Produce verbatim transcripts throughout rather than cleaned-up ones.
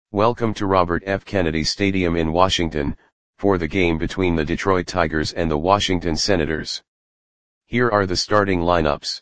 Welcome to Robert F. Kennedy Stadium in Washington, for the game between the Detroit Tigers and the Washington Senators. Here are the starting lineups.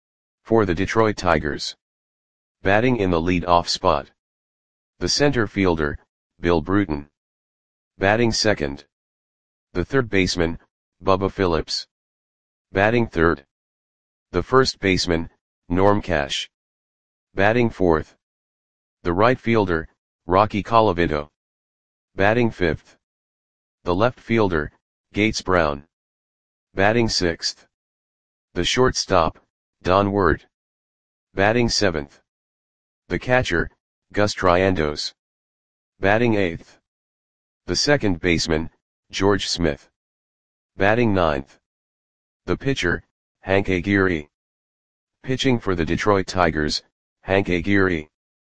For the Detroit Tigers. Batting in the lead-off spot. The center fielder, Bill Bruton. Batting second. The third baseman, Bubba Phillips. Batting third. The first baseman, Norm Cash. Batting fourth. The right fielder, Rocky Colavito. Batting fifth. The left fielder, Gates Brown. Batting sixth. The shortstop, Don Ward. Batting seventh. The catcher, Gus Triandos. Batting eighth. The second baseman, George Smith. Batting ninth. The pitcher, Hank Aguirre. Pitching for the Detroit Tigers, Hank Aguirre.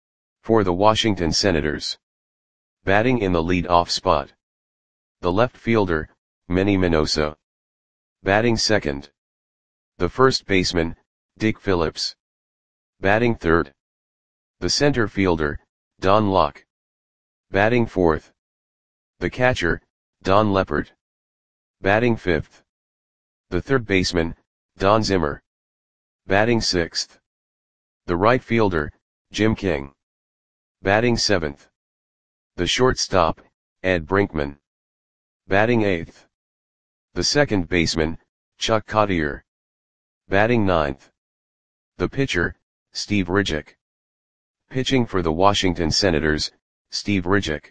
For the Washington Senators. Batting in the lead-off spot. The left fielder, Manny Minoso. Batting second. The first baseman, Dick Phillips. Batting third. The center fielder, Don Locke. Batting fourth. The catcher, Don Leppert. Batting fifth. The third baseman, Don Zimmer. Batting sixth. The right fielder, Jim King. Batting seventh. The shortstop, Ed Brinkman. Batting eighth. The second baseman, Chuck Cottier. Batting ninth. The pitcher, Steve Ridgick. Pitching for the Washington Senators, Steve Ridgick.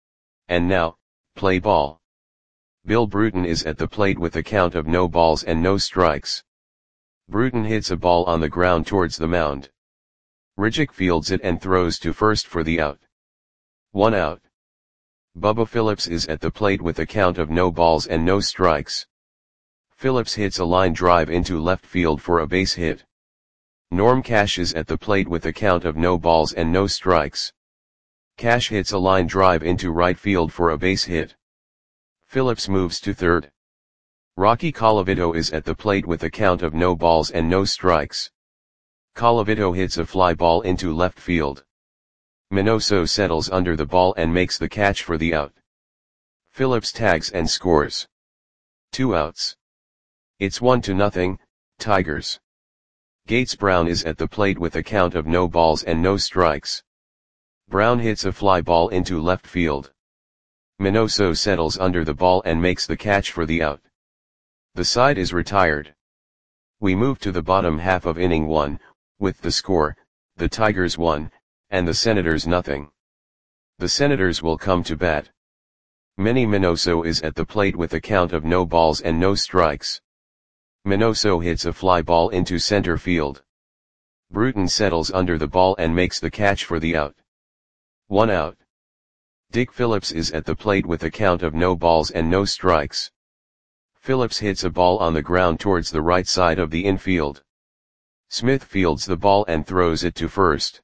And now, play ball. Bill Bruton is at the plate with a count of no balls and no strikes. Bruton hits a ball on the ground towards the mound. Ridgick fields it and throws to first for the out. One out. Bubba Phillips is at the plate with a count of no balls and no strikes. Phillips hits a line drive into left field for a base hit. Norm Cash is at the plate with a count of no balls and no strikes. Cash hits a line drive into right field for a base hit. Phillips moves to third. Rocky Colavito is at the plate with a count of no balls and no strikes. Colavito hits a fly ball into left field. Minoso settles under the ball and makes the catch for the out. Phillips tags and scores. Two outs. It's one to nothing, Tigers. Gates Brown is at the plate with a count of no balls and no strikes. Brown hits a fly ball into left field. Minoso settles under the ball and makes the catch for the out. The side is retired. We move to the bottom half of inning one, with the score, the Tigers one, and the Senators nothing. The Senators will come to bat. Manny Minoso is at the plate with a count of no balls and no strikes. Minoso hits a fly ball into center field. Bruton settles under the ball and makes the catch for the out. One out. Dick Phillips is at the plate with a count of no balls and no strikes. Phillips hits a ball on the ground towards the right side of the infield. Smith fields the ball and throws it to first.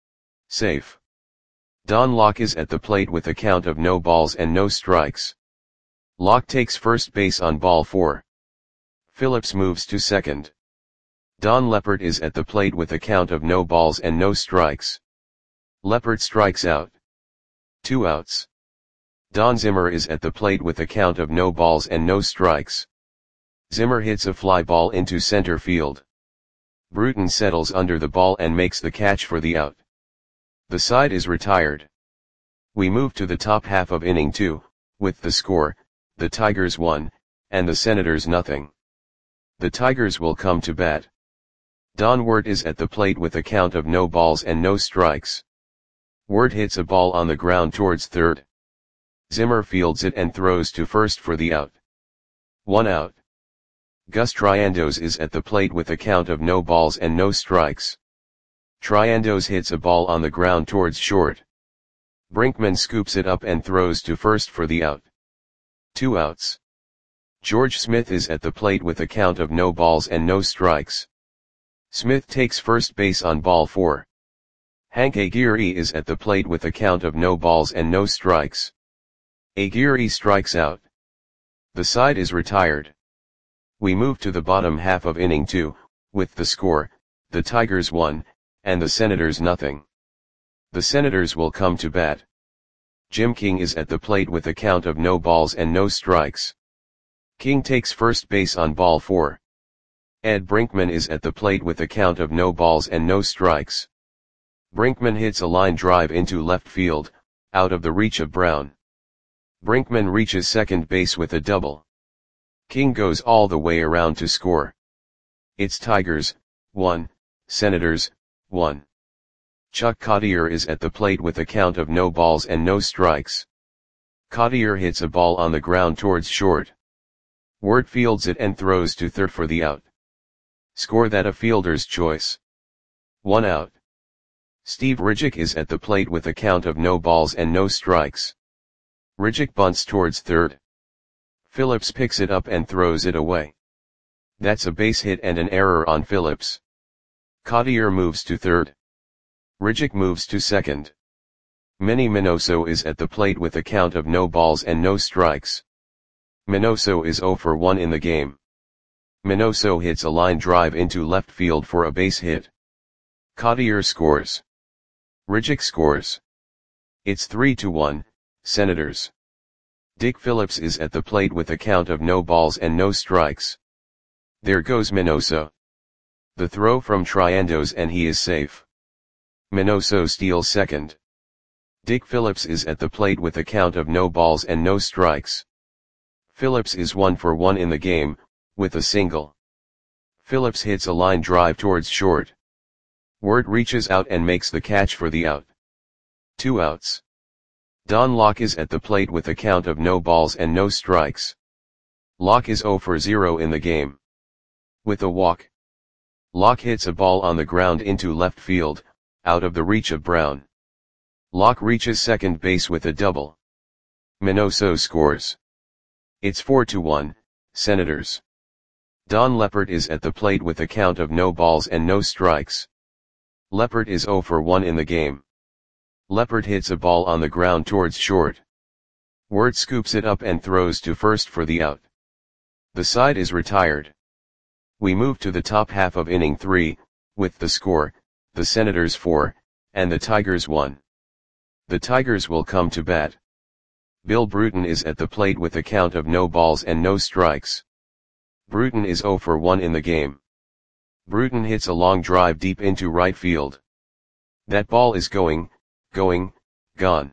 Safe. Don Locke is at the plate with a count of no balls and no strikes. Locke takes first base on ball four. Phillips moves to second. Don Leppert is at the plate with a count of no balls and no strikes. Leppert strikes out. Two outs. Don Zimmer is at the plate with a count of no balls and no strikes. Zimmer hits a fly ball into center field. Bruton settles under the ball and makes the catch for the out. The side is retired. We move to the top half of inning two, with the score, the Tigers one, and the Senators nothing. The Tigers will come to bat. Don Ward is at the plate with a count of no balls and no strikes. Ward hits a ball on the ground towards third. Zimmer fields it and throws to first for the out. One out. Gus Triandos is at the plate with a count of no balls and no strikes. Triandos hits a ball on the ground towards short. Brinkman scoops it up and throws to first for the out. Two outs. George Smith is at the plate with a count of no balls and no strikes. Smith takes first base on ball four. Hank Aguirre is at the plate with a count of no balls and no strikes. Aguirre strikes out. The side is retired. We move to the bottom half of inning two, with the score, the Tigers one, and the Senators nothing. The Senators will come to bat. Jim King is at the plate with a count of no balls and no strikes. King takes first base on ball four. Ed Brinkman is at the plate with a count of no balls and no strikes. Brinkman hits a line drive into left field, out of the reach of Brown. Brinkman reaches second base with a double. King goes all the way around to score. It's Tigers, one, Senators, one. Chuck Cottier is at the plate with a count of no balls and no strikes. Cottier hits a ball on the ground towards short. Ward fields it and throws to third for the out. Score that a fielder's choice. One out. Steve Ridgick is at the plate with a count of no balls and no strikes. Ridgick bunts towards third. Phillips picks it up and throws it away. That's a base hit and an error on Phillips. Cottier moves to third. Ridgick moves to second. Manny Minoso is at the plate with a count of no balls and no strikes. Minoso is zero for one in the game. Minoso hits a line drive into left field for a base hit. Cottier scores. Ridgick scores. It's three to one, Senators. Dick Phillips is at the plate with a count of no balls and no strikes. There goes Minoso. The throw from Triandos and he is safe. Minoso steals second. Dick Phillips is at the plate with a count of no balls and no strikes. Phillips is one for one in the game, with a single. Phillips hits a line drive towards short. Ward reaches out and makes the catch for the out. Two outs. Don Locke is at the plate with a count of no balls and no strikes. Locke is zero for zero in the game. With a walk. Locke hits a ball on the ground into left field, out of the reach of Brown. Locke reaches second base with a double. Minoso scores. It's four to one, Senators. Don Leppert is at the plate with a count of no balls and no strikes. Leppert is zero for one in the game. Leppert hits a ball on the ground towards short. Ward scoops it up and throws to first for the out. The side is retired. We move to the top half of inning three, with the score, the Senators four, and the Tigers one. The Tigers will come to bat. Bill Bruton is at the plate with a count of no balls and no strikes. Bruton is zero for one in the game. Bruton hits a long drive deep into right field. That ball is going, going, gone.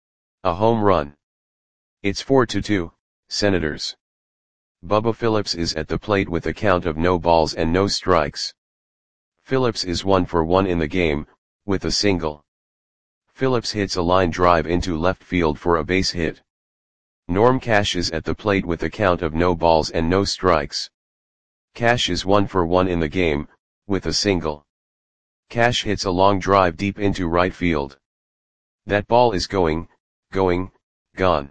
A home run. It's four to two, Senators. Bubba Phillips is at the plate with a count of no balls and no strikes. Phillips is one for one in the game, with a single. Phillips hits a line drive into left field for a base hit. Norm Cash is at the plate with a count of no balls and no strikes. Cash is one for one in the game, with a single. Cash hits a long drive deep into right field. That ball is going, going, gone.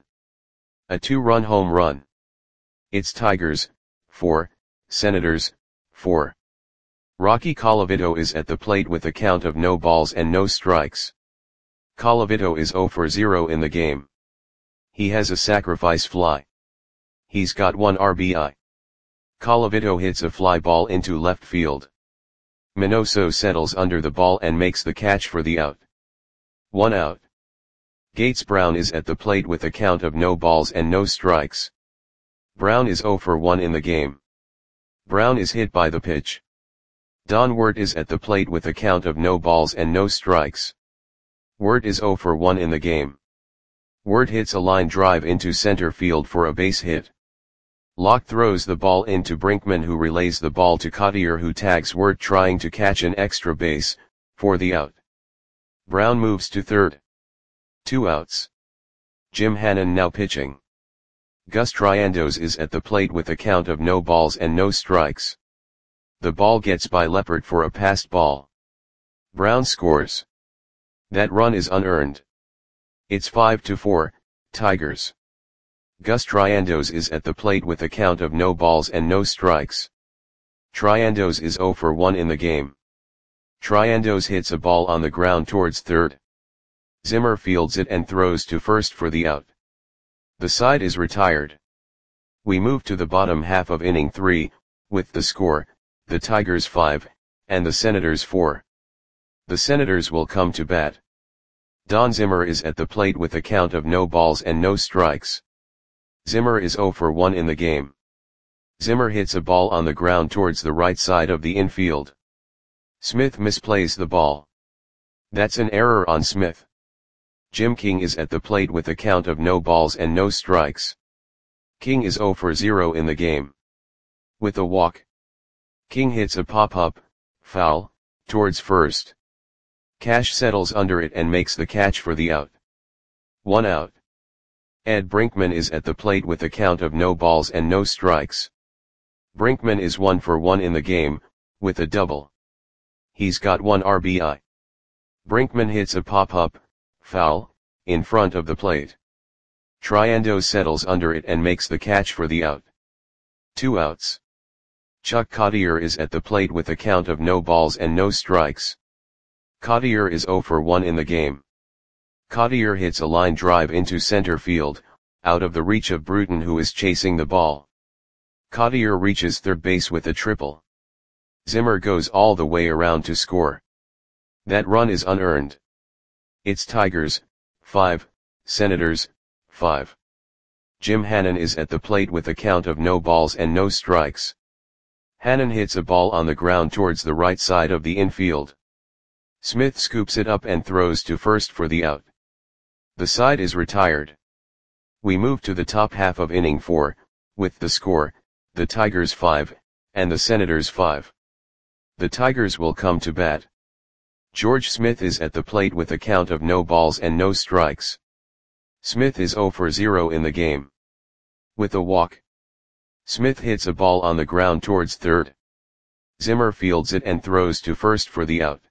A two-run home run. It's Tigers, four, Senators, four. Rocky Colavito is at the plate with a count of no balls and no strikes. Colavito is zero for zero in the game. He has a sacrifice fly. He's got one R B I. Colavito hits a fly ball into left field. Minoso settles under the ball and makes the catch for the out. One out. Gates Brown is at the plate with a count of no balls and no strikes. Brown is zero for one in the game. Brown is hit by the pitch. Don Wert is at the plate with a count of no balls and no strikes. Wert is zero for one in the game. Wert hits a line drive into center field for a base hit. Locke throws the ball into Brinkman, who relays the ball to Cottier, who tags Wert trying to catch an extra base, for the out. Brown moves to third. Two outs. Jim Hannon now pitching. Gus Triandos is at the plate with a count of no balls and no strikes. The ball gets by Leppert for a passed ball. Brown scores. That run is unearned. It's five to four, Tigers. Gus Triandos is at the plate with a count of no balls and no strikes. Triandos is zero for one in the game. Triandos hits a ball on the ground towards third. Zimmer fields it and throws to first for the out. The side is retired. We move to the bottom half of inning three, with the score, the Tigers five, and the Senators four. The Senators will come to bat. Don Zimmer is at the plate with a count of no balls and no strikes. Zimmer is zero for one in the game. Zimmer hits a ball on the ground towards the right side of the infield. Smith misplays the ball. That's an error on Smith. Jim King is at the plate with a count of no balls and no strikes. King is zero for zero in the game. With a walk, King hits a pop-up, foul, towards first. Cash settles under it and makes the catch for the out. One out. Ed Brinkman is at the plate with a count of no balls and no strikes. Brinkman is one for one in the game, with a double. He's got one R B I. Brinkman hits a pop-up, foul, in front of the plate. Triando settles under it and makes the catch for the out. Two outs. Chuck Cottier is at the plate with a count of no balls and no strikes. Cottier is zero for one in the game. Cottier hits a line drive into center field, out of the reach of Bruton, who is chasing the ball. Cottier reaches third base with a triple. Zimmer goes all the way around to score. That run is unearned. It's Tigers, five, Senators, five. Jim Hannon is at the plate with a count of no balls and no strikes. Hannon hits a ball on the ground towards the right side of the infield. Smith scoops it up and throws to first for the out. The side is retired. We move to the top half of inning four, with the score, the Tigers five, and the Senators five. The Tigers will come to bat. George Smith is at the plate with a count of no balls and no strikes. Smith is zero for zero in the game. With a walk, Smith hits a ball on the ground towards third. Zimmer fields it and throws to first for the out.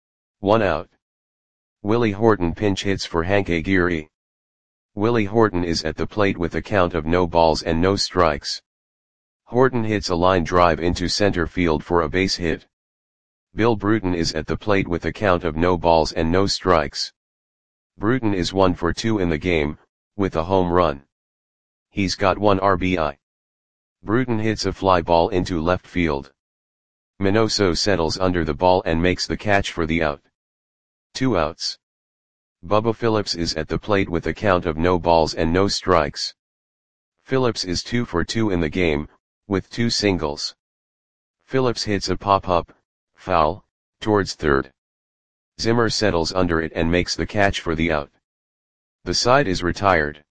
One out. Willie Horton pinch hits for Hank Aguirre. Willie Horton is at the plate with a count of no balls and no strikes. Horton hits a line drive into center field for a base hit. Bill Bruton is at the plate with a count of no balls and no strikes. Bruton is one for two in the game, with a home run. He's got one R B I. Bruton hits a fly ball into left field. Minoso settles under the ball and makes the catch for the out. Two outs. Bubba Phillips is at the plate with a count of no balls and no strikes. Phillips is two for two in the game, with two singles. Phillips hits a pop-up, foul, towards third. Zimmer settles under it and makes the catch for the out. The side is retired.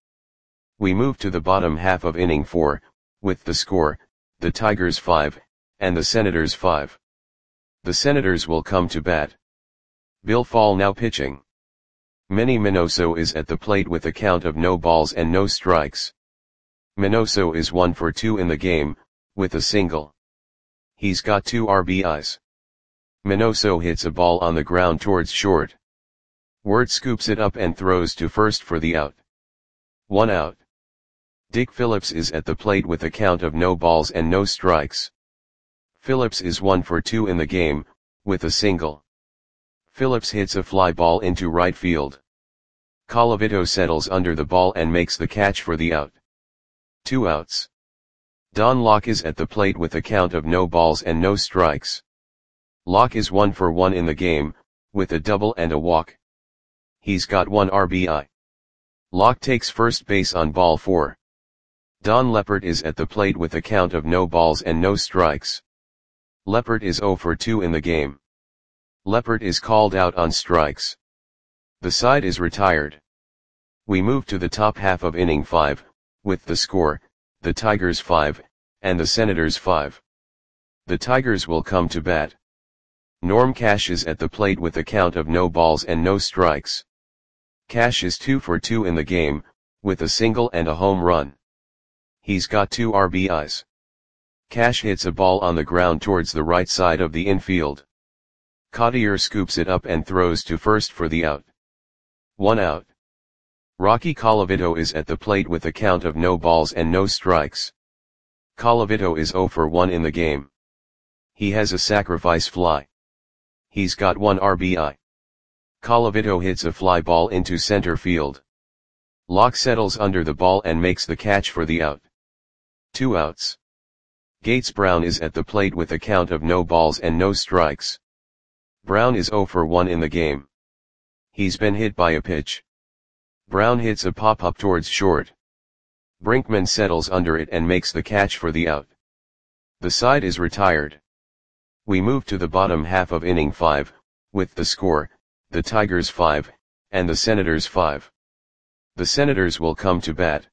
We move to the bottom half of inning four, with the score, the Tigers five, and the Senators five. The Senators will come to bat. Bill Fall now pitching. Manny Minoso is at the plate with a count of no balls and no strikes. Minoso is one for two in the game, with a single. He's got two R B Is. Minoso hits a ball on the ground towards short. Wirt scoops it up and throws to first for the out. One out. Dick Phillips is at the plate with a count of no balls and no strikes. Phillips is one for two in the game, with a single. Phillips hits a fly ball into right field. Colavito settles under the ball and makes the catch for the out. Two outs. Don Locke is at the plate with a count of no balls and no strikes. Locke is one for one in the game, with a double and a walk. He's got one R B I. Locke takes first base on ball four. Don Leppert is at the plate with a count of no balls and no strikes. Leppert is zero for two in the game. Leppert is called out on strikes. The side is retired. We move to the top half of inning five, with the score, the Tigers five, and the Senators five. The Tigers will come to bat. Norm Cash is at the plate with a count of no balls and no strikes. Cash is two for two in the game, with a single and a home run. He's got two R B Is. Cash hits a ball on the ground towards the right side of the infield. Cottier scoops it up and throws to first for the out. One out. Rocky Colavito is at the plate with a count of no balls and no strikes. Colavito is zero for one in the game. He has a sacrifice fly. He's got one R B I. Colavito hits a fly ball into center field. Locke settles under the ball and makes the catch for the out. Two outs. Gates Brown is at the plate with a count of no balls and no strikes. Brown is zero for one in the game. He's been hit by a pitch. Brown hits a pop-up towards short. Brinkman settles under it and makes the catch for the out. The side is retired. We move to the bottom half of inning five, with the score, the Tigers five, and the Senators five. The Senators will come to bat.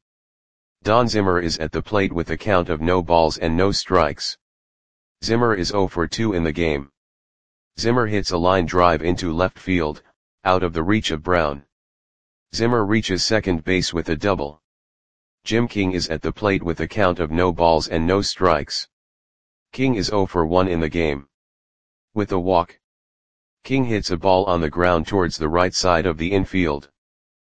Don Zimmer is at the plate with a count of no balls and no strikes. Zimmer is oh for two in the game. Zimmer hits a line drive into left field, out of the reach of Brown. Zimmer reaches second base with a double. Jim King is at the plate with a count of no balls and no strikes. King is oh for one in the game. With a walk, King hits a ball on the ground towards the right side of the infield.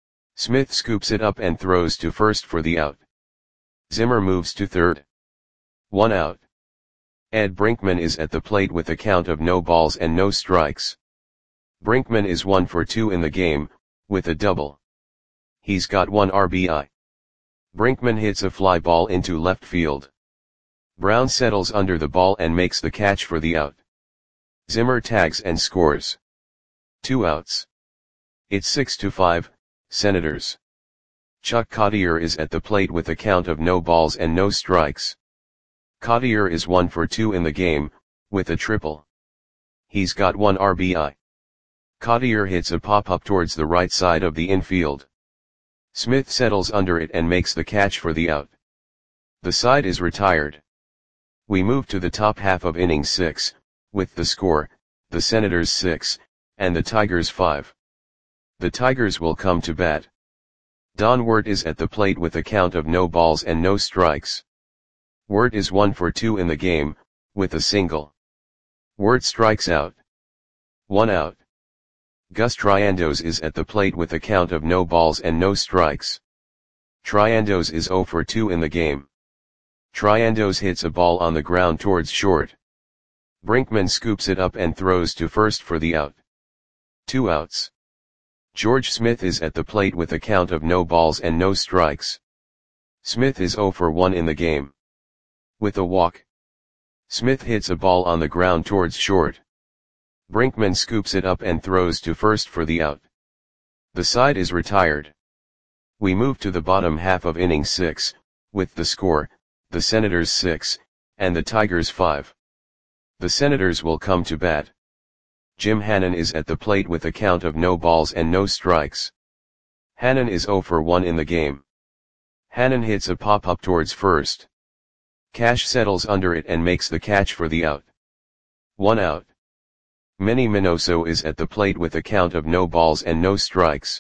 Smith scoops it up and throws to first for the out. Zimmer moves to third. One out. Ed Brinkman is at the plate with a count of no balls and no strikes. Brinkman is one for two in the game, with a double. He's got one R B I. Brinkman hits a fly ball into left field. Brown settles under the ball and makes the catch for the out. Zimmer tags and scores. Two outs. It's six to five, Senators. Chuck Cottier is at the plate with a count of no balls and no strikes. Cottier is one for two in the game, with a triple. He's got one R B I. Cottier hits a pop-up towards the right side of the infield. Smith settles under it and makes the catch for the out. The side is retired. We move to the top half of inning six, with the score, the Senators six, and the Tigers five. The Tigers will come to bat. Don Wirt is at the plate with a count of no balls and no strikes. Wirt is one for two in the game, with a single. Wirt strikes out. One out. Gus Triandos is at the plate with a count of no balls and no strikes. Triandos is oh for two in the game. Triandos hits a ball on the ground towards short. Brinkman scoops it up and throws to first for the out. Two outs. George Smith is at the plate with a count of no balls and no strikes. Smith is oh for one in the game. With a walk, Smith hits a ball on the ground towards short. Brinkman scoops it up and throws to first for the out. The side is retired. We move to the bottom half of inning six, with the score, the Senators six, and the Tigers five. The Senators will come to bat. Jim Hannon is at the plate with a count of no balls and no strikes. Hannon is oh for one in the game. Hannon hits a pop-up towards first. Cash settles under it and makes the catch for the out. One out. Manny Minoso is at the plate with a count of no balls and no strikes.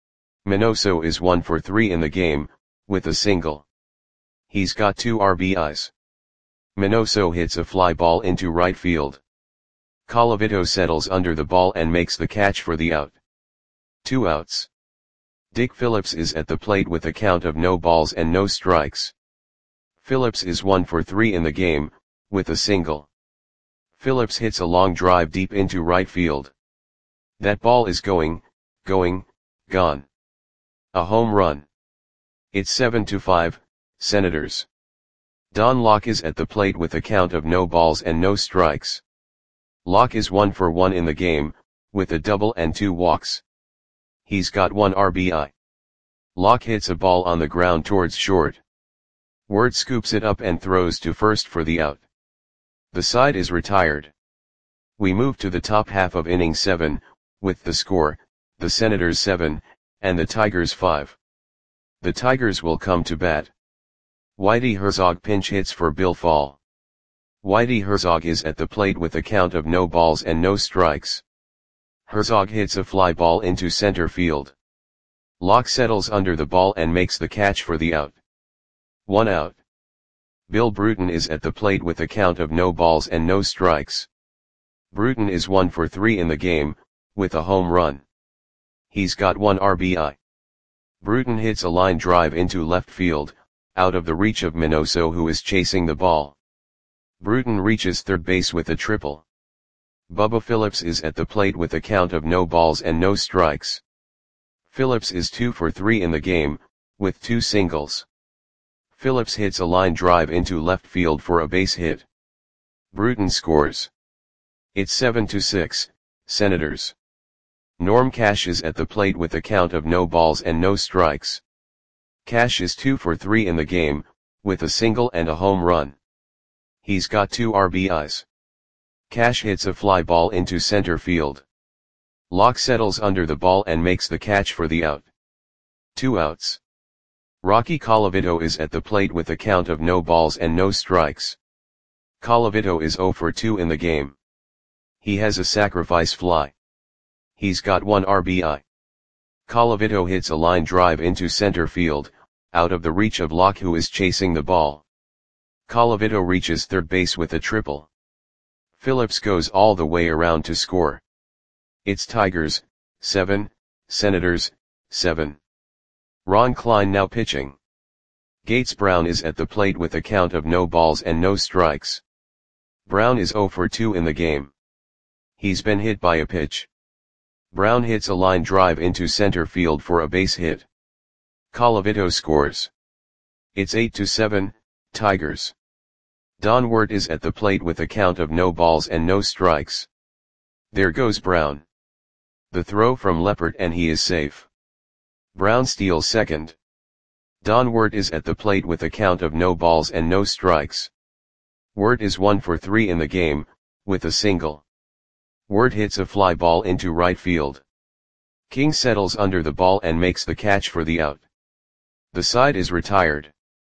Minoso is one for three in the game, with a single. He's got two R B Is. Minoso hits a fly ball into right field. Colavito settles under the ball and makes the catch for the out. Two outs. Dick Phillips is at the plate with a count of no balls and no strikes. Phillips is one for three in the game, with a single. Phillips hits a long drive deep into right field. That ball is going, going, gone. A home run. It's seven to five, Senators. Don Locke is at the plate with a count of no balls and no strikes. Locke is one for one in the game, with a double and two walks. He's got one R B I. Locke hits a ball on the ground towards short. Wirt scoops it up and throws to first for the out. The side is retired. We move to the top half of inning seven, with the score, the Senators seven, and the Tigers five. The Tigers will come to bat. Whitey Herzog pinch hits for Bill Fall. Whitey Herzog is at the plate with a count of no balls and no strikes. Herzog hits a fly ball into center field. Locke settles under the ball and makes the catch for the out. One out. Bill Bruton is at the plate with a count of no balls and no strikes. Bruton is one for three in the game, with a home run. He's got one R B I. Bruton hits a line drive into left field, out of the reach of Minoso, who is chasing the ball. Bruton reaches third base with a triple. Bubba Phillips is at the plate with a count of no balls and no strikes. Phillips is two for three in the game, with two singles. Phillips hits a line drive into left field for a base hit. Bruton scores. It's seven to six, Senators. Norm Cash is at the plate with a count of no balls and no strikes. Cash is two for three in the game, with a single and a home run. He's got two R B Is. Cash hits a fly ball into center field. Locke settles under the ball and makes the catch for the out. Two outs. Rocky Colavito is at the plate with a count of no balls and no strikes. Colavito is zero for two in the game. He has a sacrifice fly. He's got one R B I. Colavito hits a line drive into center field, out of the reach of Locke, who is chasing the ball. Colavito reaches third base with a triple. Phillips goes all the way around to score. It's Tigers, seven, Senators, seven. Ron Klein now pitching. Gates Brown is at the plate with a count of no balls and no strikes. Brown is zero for two in the game. He's been hit by a pitch. Brown hits a line drive into center field for a base hit. Colavito scores. It's eight to seven, Tigers. Don Wirt is at the plate with a count of no balls and no strikes. There goes Brown. The throw from Leppert and he is safe. Brown steals second. Don Wirt is at the plate with a count of no balls and no strikes. Wirt is one for three in the game, with a single. Wirt hits a fly ball into right field. King settles under the ball and makes the catch for the out. The side is retired.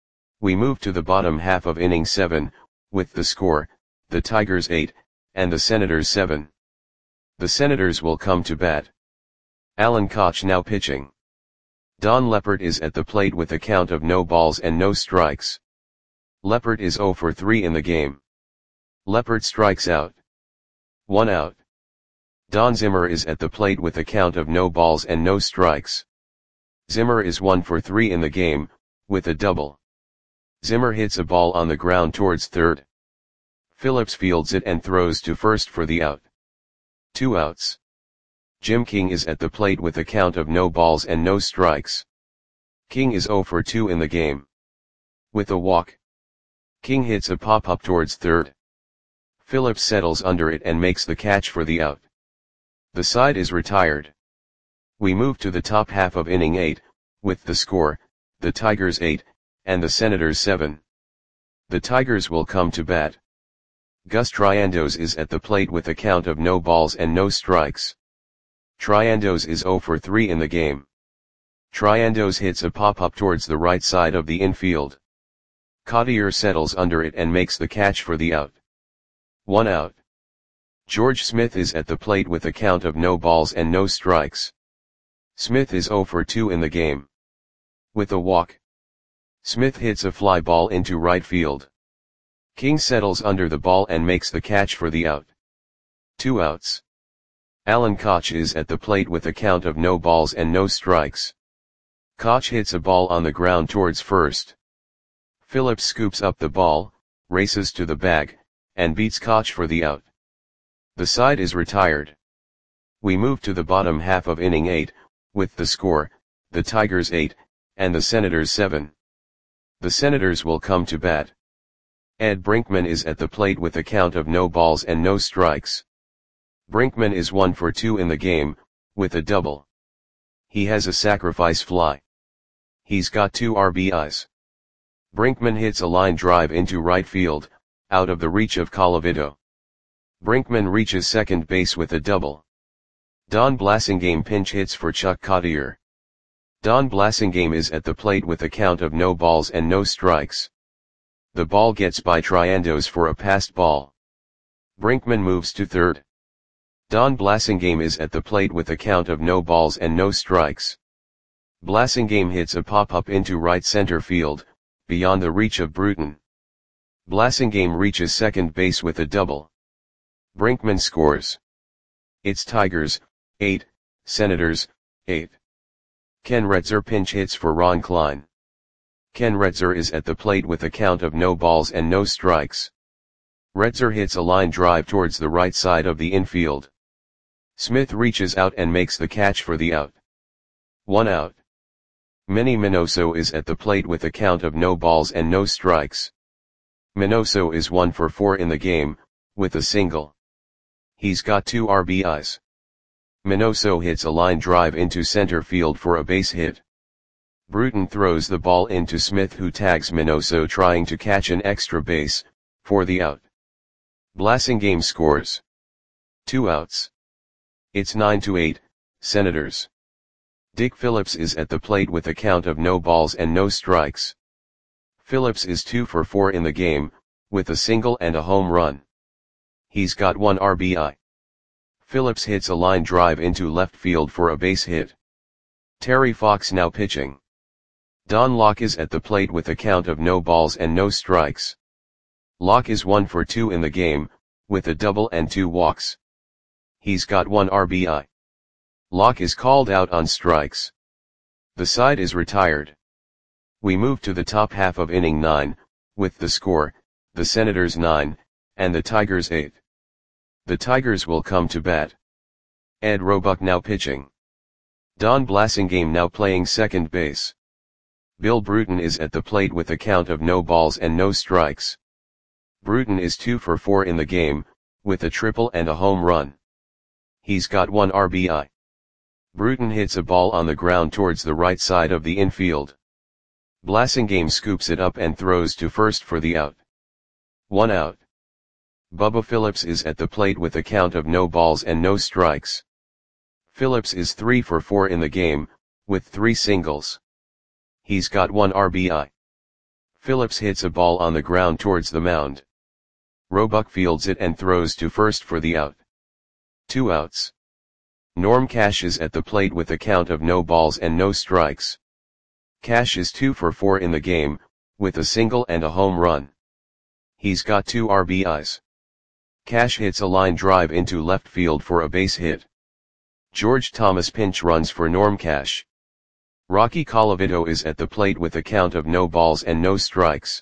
We move to the bottom half of inning seven, with the score, the Tigers eight, and the Senators seven. The Senators will come to bat. Alan Koch now pitching. Don Leppert is at the plate with a count of no balls and no strikes. Leppert is zero for three in the game. Leppert strikes out. One out. Don Zimmer is at the plate with a count of no balls and no strikes. Zimmer is one for three in the game, with a double. Zimmer hits a ball on the ground towards third. Phillips fields it and throws to first for the out. Two outs. Jim King is at the plate with a count of no balls and no strikes. King is zero for two in the game. With a walk. King hits a pop-up towards third. Phillips settles under it and makes the catch for the out. The side is retired. We move to the top half of inning eight, with the score, the Tigers eight, and the Senators seven. The Tigers will come to bat. Gus Triandos is at the plate with a count of no balls and no strikes. Triandos is zero for three in the game. Triandos hits a pop-up towards the right side of the infield. Cottier settles under it and makes the catch for the out. One out. George Smith is at the plate with a count of no balls and no strikes. Smith is zero for two in the game. With a walk. Smith hits a fly ball into right field. King settles under the ball and makes the catch for the out. Two outs. Alan Koch is at the plate with a count of no balls and no strikes. Koch hits a ball on the ground towards first. Phillips scoops up the ball, races to the bag, and beats Koch for the out. The side is retired. We move to the bottom half of inning eight, with the score, the Tigers eight, and the Senators seven. The Senators will come to bat. Ed Brinkman is at the plate with a count of no balls and no strikes. Brinkman is one for two in the game, with a double. He has a sacrifice fly. He's got two R B Is. Brinkman hits a line drive into right field, out of the reach of Colavito. Brinkman reaches second base with a double. Don Blasingame pinch hits for Chuck Cottier. Don Blasingame is at the plate with a count of no balls and no strikes. The ball gets by Triandos for a passed ball. Brinkman moves to third. Don Blasingame is at the plate with a count of no balls and no strikes. Blasingame hits a pop-up into right center field, beyond the reach of Bruton. Blasingame reaches second base with a double. Brinkman scores. It's Tigers, eight, Senators, eight. Ken Retzer pinch hits for Ron Klein. Ken Retzer is at the plate with a count of no balls and no strikes. Retzer hits a line drive towards the right side of the infield. Smith reaches out and makes the catch for the out. One out. Manny Minoso is at the plate with a count of no balls and no strikes. Minoso is one for four in the game, with a single. He's got two R B Is. Minoso hits a line drive into center field for a base hit. Bruton throws the ball into Smith, who tags Minoso trying to catch an extra base, for the out. Blasingame scores. Two outs. It's nine to eight, Senators. Dick Phillips is at the plate with a count of no balls and no strikes. Phillips is two for four in the game, with a single and a home run. He's got one R B I. Phillips hits a line drive into left field for a base hit. Terry Fox now pitching. Don Locke is at the plate with a count of no balls and no strikes. Locke is one for two in the game, with a double and two walks. He's got one R B I. Locke is called out on strikes. The side is retired. We move to the top half of inning nine, with the score, the Senators nine, and the Tigers eight. The Tigers will come to bat. Ed Roebuck now pitching. Don Blasingame now playing second base. Bill Bruton is at the plate with a count of no balls and no strikes. Bruton is two for four in the game, with a triple and a home run. He's got one R B I. Bruton hits a ball on the ground towards the right side of the infield. Blasingame scoops it up and throws to first for the out. One out. Bubba Phillips is at the plate with a count of no balls and no strikes. Phillips is three for four in the game, with three singles. He's got one R B I. Phillips hits a ball on the ground towards the mound. Roebuck fields it and throws to first for the out. Two outs. Norm Cash is at the plate with a count of no balls and no strikes. Cash is two for four in the game, with a single and a home run. He's got two R B Is. Cash hits a line drive into left field for a base hit. George Thomas pinch runs for Norm Cash. Rocky Colavito is at the plate with a count of no balls and no strikes.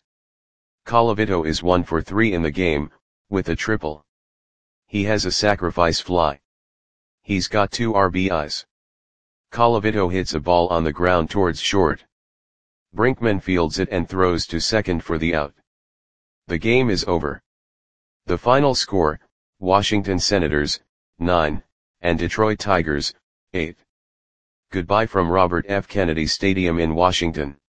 Colavito is one for three in the game, with a triple. He has a sacrifice fly. He's got two R B Is. Colavito hits a ball on the ground towards short. Brinkman fields it and throws to second for the out. The game is over. The final score, Washington Senators, nine, and Detroit Tigers, eight. Goodbye from Robert F. Kennedy Stadium in Washington.